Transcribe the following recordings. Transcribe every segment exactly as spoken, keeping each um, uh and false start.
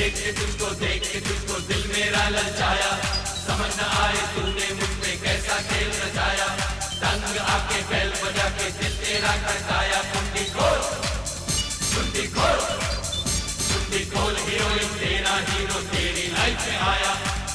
देख के तुझको देख के तुझको दिल मेरा ललचाया, समझ न आए तूने मुझ पे कैसा खेल रचाया। तंग आके बैल बजा के दिल तेरा खड़काया। कुंडी खोल कुंडी खोल कुंडी खोल, हीरोइन तेरा हीरो तेरी लाइफ में आया।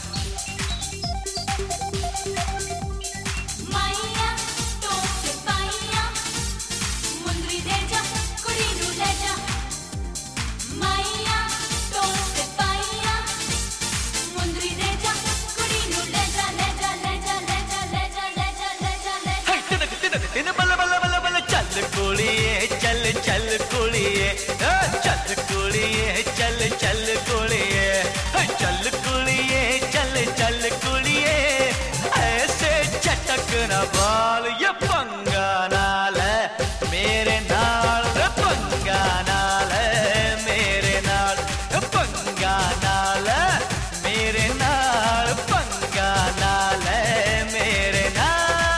चल चल कुड़िए, चल कुड़िए, चल चल कुड़िए, चल कुड़िए, चल चल कुड़िए, ऐसे चटक न बाल ये पंगा नाल है मेरे नाल, पंगा नाल है मेरे नाल, पंगा नाल है मेरे नाल, पंगा नाल है मेरे नाल।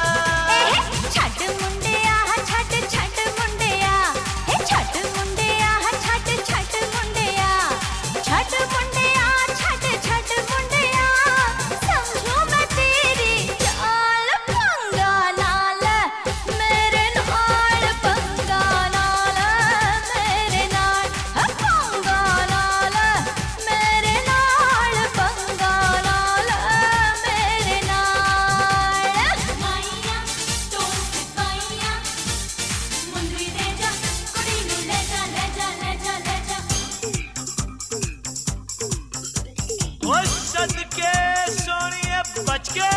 सदके सोनिए बच के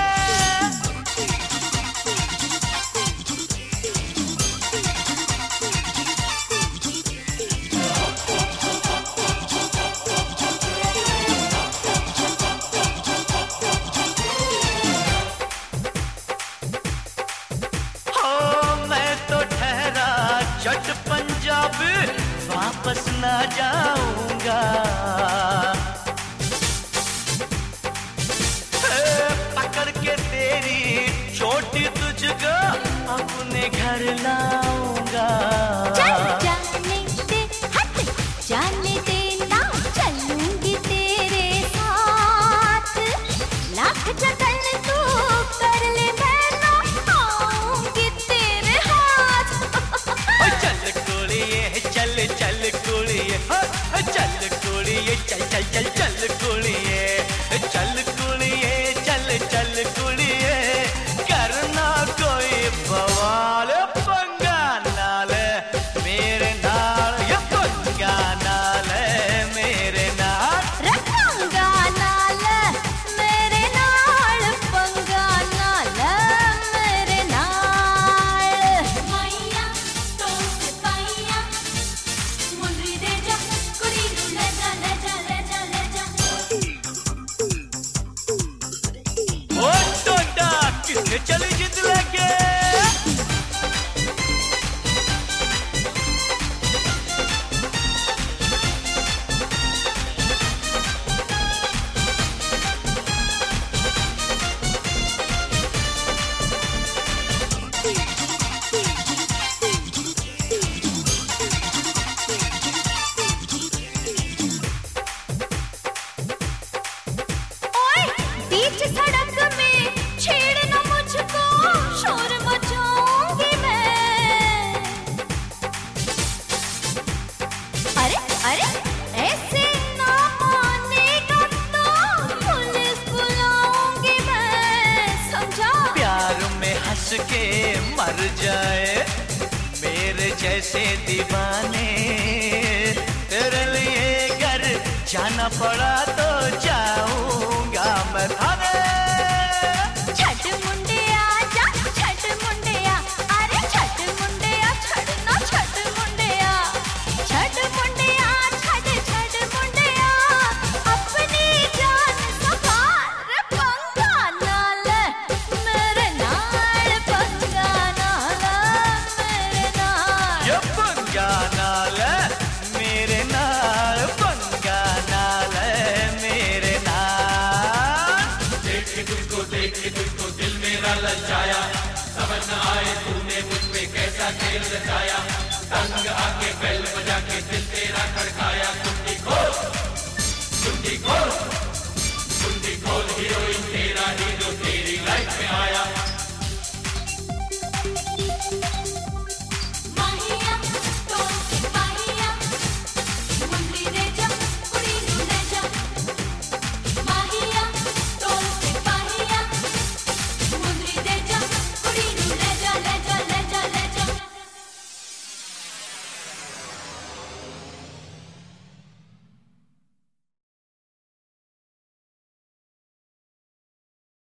हो, मैं तो ठहरा जट पंजाब, वापस ना जाऊंगा। छोटी तुझको अपने घर लाऊंगा। जाने दे हट जाने दे ना, चलूंगी तेरे साथ। लाख जतन तू कर ले मैं ना आऊंगी तेरे हाथ। चल कुड़िए चल चल कुड़िए, चल कुड़िए चल चल चल चल कुड़िए, चल कुड़िए चल चल कुड़िए, करना कोई बवाल पंगा नाल मेरे नाल, ये पंगा नाल मेरे नाल, पंगा नाल मेरे नाल, पंगा नाल मेरे नाल। माइया तो सिपाहिया मुंदरी दे जा, कुड़ी नू ले जा ले जा ले जा ले जा। ओ टोटा किथे चली जिद लगे, बीच सड़क में छेड़ना मुझको, शोर मचाऊंगी मैं। अरे अरे ऐसे ना मानेगा तो पुलिस बुलाऊंगी मैं, समझा। प्यार में हंस के मर जाए मेरे जैसे दीवाने, तेरे लिए घर जाना पड़ा तो जाऊंगा मैं थाने। छठ मुंडिया जा छठ मुंडिया, अरे छठ मुंडिया छड़ना छठ मुंडिया, छठ मुंडिया छठ छठ मुंडिया, अपनी जान संभाल पंगा नाल मेरे नाल, पंगा नाल मेरे नाल, ये पंगा नाल मेरे नाल, पंगा नाल मेरे नाल। देख के तुझको देख के तुझको दिल मेरा ललचाया, समझ न आए तूने मुझ पे कैसा खेल रचाया। तंग आके बैल बजा के दिल तेरा खड़काया।